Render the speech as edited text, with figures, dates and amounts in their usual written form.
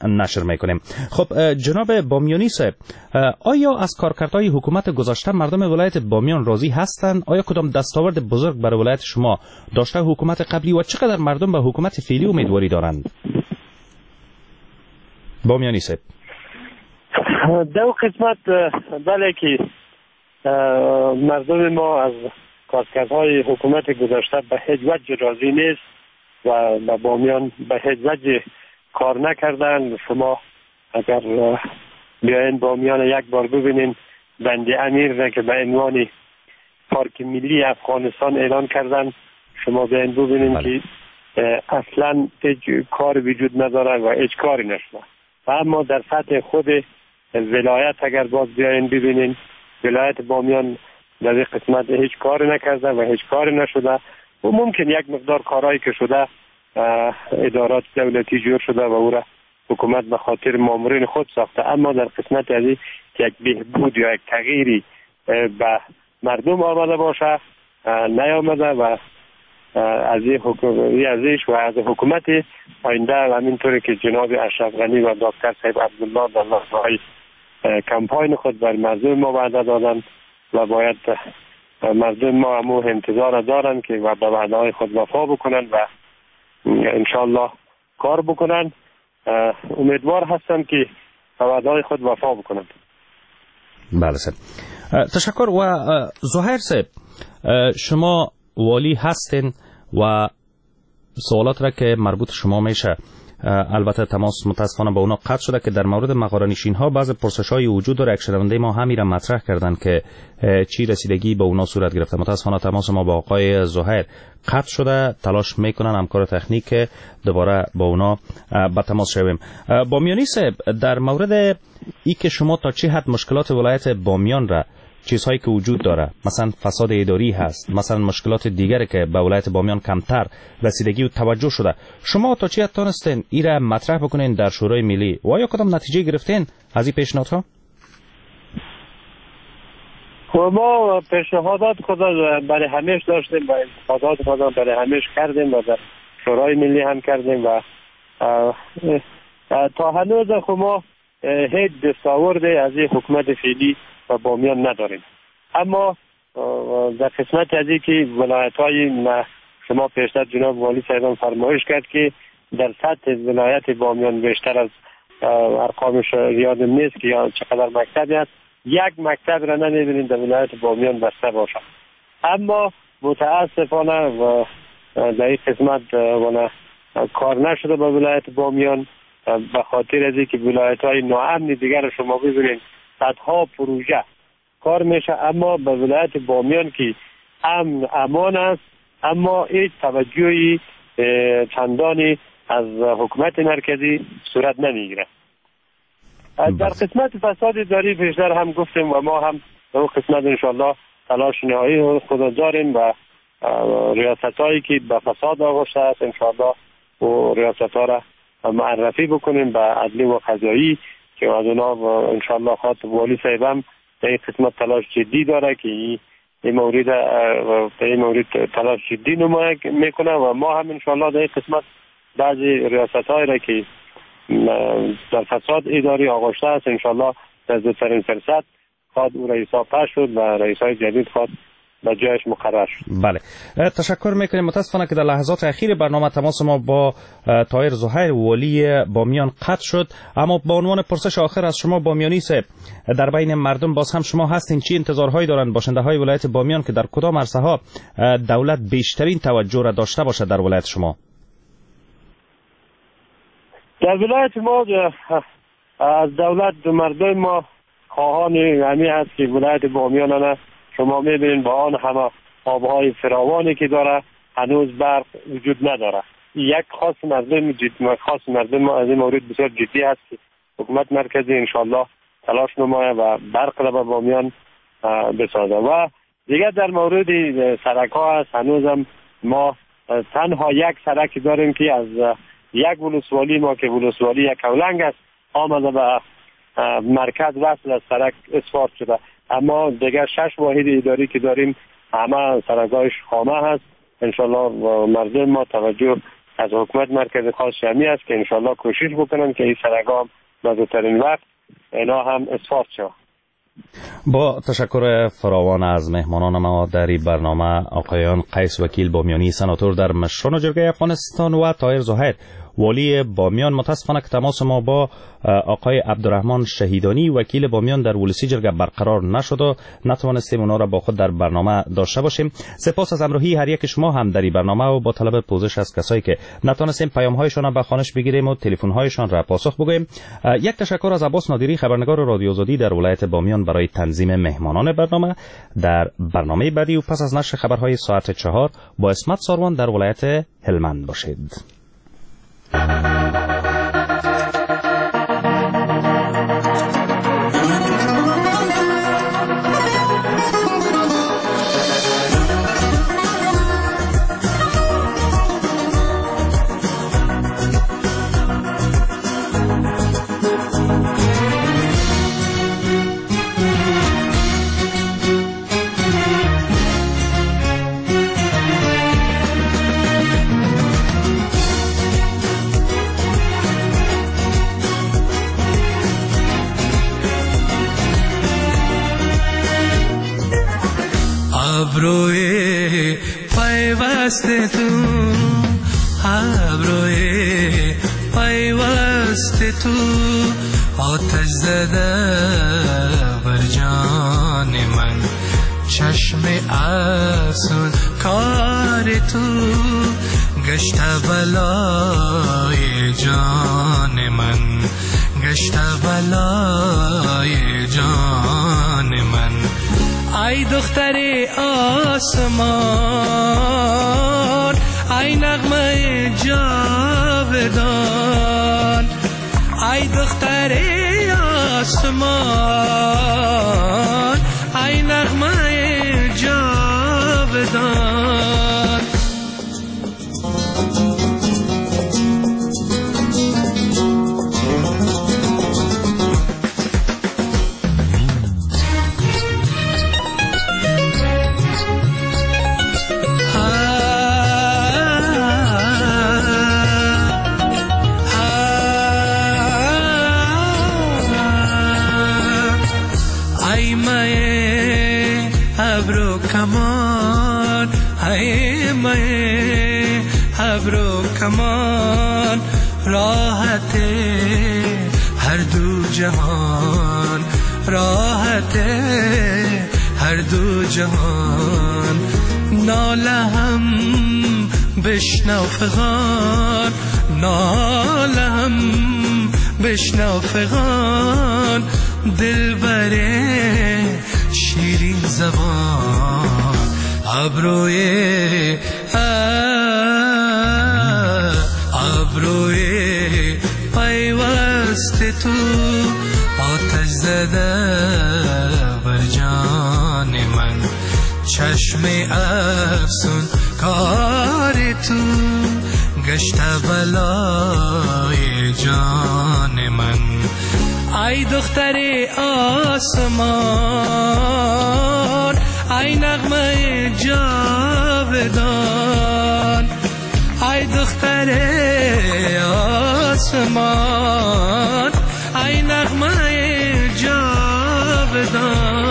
نشر میکنیم. خب جناب بامیانی صاحب، آیا از کارکردهای حکومت گذشته مردم ولایت بامیان راضی هستند؟ آیا کدام دستاورد بزرگ برای ولایت شما داشته حکومت قبلی و چقدر مردم به حکومت فعلی امیدواری دارند؟ بامیانی صاحب. دو قسمت بله که مردم ما از کارکردهای حکومت گذشته به هیچ وجه راضی نیست و به بامیان به هیچ وجه کار نکردن. شما اگر بیاین بامیان یک بار ببینین، بند امیر را که به عنوان پارک ملی افغانستان اعلان کردن، شما بیاین ببینین که اصلا هیچ کار وجود نداره و هیچ کاری نشده. و اما در سطح خود ولایت اگر باز بیاین ببینین، ولایت بامیان در این قسمت هیچ کاری نکرده و هیچ کاری نشده و ممکن یک مقدار کارهایی که شده ادارات دولتی جور شده و او را حکومت به خاطر مامورین خود ساخته، اما در قسمت از یک بهبود یا یک تغییری به مردم آمده باشه نیامده و از حکومت آینده و همینطوری که جناب اشرف غنی و دکتر صاحب عبدالله در لحظه‌های کمپاین خود بر مردم ما وعده دادن و باید مردم ما همو انتظار دارن که و به وعده های خود وفا بکنن و انشالله کار بکنن. امیدوار هستم که به وعده های خود وفا بکنن. بله صاحب، تشکر. و زهیر صاحب، شما والی هستین و سوالات را که مربوط شما میشه البته تماس متاسفانه با اونا قطع شده که در مورد مقارنشین ها بعض پرسش‌های وجود داره. شنونده ما همین را مطرح کردن که چی رسیدگی به اونا صورت گرفته. متاسفانه تماس ما با آقای زهیر قطع شده. تلاش میکنن همکار تکنیک دوباره با اونا به تماس شویم. بامیانی صاحب، در مورد ای که شما تا چه حد مشکلات ولایت بامیان را، چیزهایی که وجود داره مثلا فساد اداری هست، مثلا مشکلات دیگری که به ولایت بامیان کمتر رسیدگی و توجه شده، شما تا چه حد تونستین این را مطرح بکنین در شورای ملی و آیا کدام نتیجه گرفتین از این پیشنهادها؟ ما پیشنهادات خود برای همیش داشتیم و انتقادات خود برای همیش کردیم و در شورای ملی هم کردیم و تا هنوز ما هیچ دستاورد از این حکومت فعلی و بامیان نداریم. اما در قسمت از این که ولایت های شما پیشتر جناب والی صاحبان فرمایش کرد که در سطح ولایت بامیان بیشتر از ارقامش یادم نیست که یا چقدر مکتبی هست، یک مکتب را نمیبینید در ولایت بامیان بسته باشه. اما متاسفانه و در این قسمت کار نشده با ولایت بامیان به خاطر از اینکه ولایت های ناامن دیگر شما ببینید صدها پروژه کار میشه، اما به ولایت بامیان که امن امان است اما هیچ توجهی چندانی از حکومت مرکزی صورت نمیگیره. در قسمت فساد اداری پیشتر هم گفتیم و ما هم در اون قسمت انشالله تلاش نهایی خود داریم و ریاست هایی که به فساد آغشته است انشالله و ریاست ها را معرفی بکنیم به عدلی و قضایی که از اونا انشالله خاطر والی صاحبم در این قسمت تلاش جدی داره که این مورد تلاش جدی نمایه میکنه و ما هم انشالله در این قسمت بعضی ریاست های را که در فساد اداری آغشته است انشالله در زودترین فرصت خواهد او رئیس ها پس شد و رئیس های جدید خواهد به جایش مقرر شد. بله، تشکر میکنیم. متاسفانه که در لحظات اخیر برنامه تماس ما با طاهر زهیر والی بامیان قطع شد، اما با عنوان پرسش آخر از شما بامیانی صاحب، در بین مردم باز هم شما هستین، چی انتظارهایی دارن باشنده های ولایت بامیان که در کدام عرصه ها دولت بیشترین توجه را داشته باشه در ولایت شما؟ در ولایت ما از دولت مردم ما خواهان همی هست که ولایت بامیان شما میبینید با آن همه آبهای فراوانی که داره هنوز برق وجود نداره. یک خاص مردم ما از این مورد بسیار جدی هست که حکومت مرکزی انشالله تلاش نمایه و برق را به بامیان بسازه. و دیگر در مورد سرک ها هست، هنوز هم ما تنها یک سرک داریم که از یک ولسوالی ما که ولسوالی یک کولنگ است آمده به مرکز وصل از سرک اسفارت شده، اما دیگر 6 واحد اداری که داریم همه سرک‌هایش خامه هست. انشالله مردم ما توجه از حکومت مرکز خاص همی است که انشالله کوشش بکنن که این سرگام بزودترین وقت اینا هم اصفاد شد. با تشکر فراوان از مهمانان ما در این برنامه، آقایان قیس وکیل بامیانی سناتور در مشران جرگه افغانستان و طاهر زهیر والی بامیان. متاسفانه که تماس ما با آقای عبدالرحمن شهیدانی وکیل بامیان در ولسی جرگه برقرار نشد و نتوانستیم اونا را با خود در برنامه داشته باشیم. سپاس از همراهی هر یک شما هم در این برنامه و با طلب پوزش از کسایی که نتوانستیم پیام هایشان را به خوانش بگیریم و تلفن هایشان را پاسخ بگوییم. یک تشکر از عباس نادری خبرنگار رادیو آزادی در ولایت بامیان برای تنظیم مهمانان برنامه. در برنامه بعدی و پس از نشر خبرهای ساعت 4 با اسمت ساروان در ولایت هلمند باشید. ابروی پیوست تو، ابروی پیوست تو، آتش زده بر جان من، چشم افسون کار تو، گشت بلای جان من، گشت بلای جان من. ای دختر آسمان، ای نغمه جاودان، ای دختر آسمان، ای نغمه جاودان. ابرو کمان راحت هر دو جهان، راحت هر دو جهان. ناله هم بشنو فغان، ناله هم بشنو فغان، دل بره شیرین زبان. ابروی ابروی پیوست تو، آتش زده بر جان من، چشم افسون کار تو، گشت بلای جان من. ای دختر آسمان، ای نغمه جاودان، ای دختر آسمان، ای نغمه جاودان.